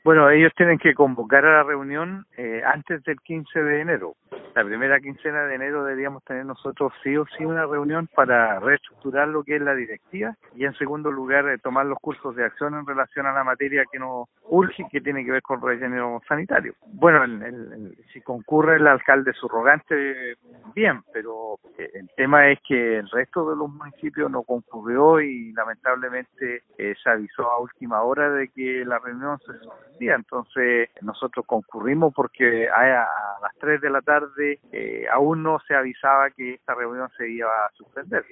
Bueno, ellos tienen que convocar a la reunión antes del 15 de enero. La primera quincena de enero deberíamos tener nosotros sí o sí una reunión para reestructurar lo que es la directiva y en segundo lugar tomar los cursos de acción en relación a la materia que nos urge, que tiene que ver con relleno sanitario. Bueno, si concurre el alcalde subrogante, bien, pero el tema es que el resto de los municipios no concurrió y lamentablemente se avisó a última hora de que la reunión se suspendía. Entonces nosotros concurrimos porque a las 3 de la tarde aún no se avisaba que esta reunión se iba a suspender.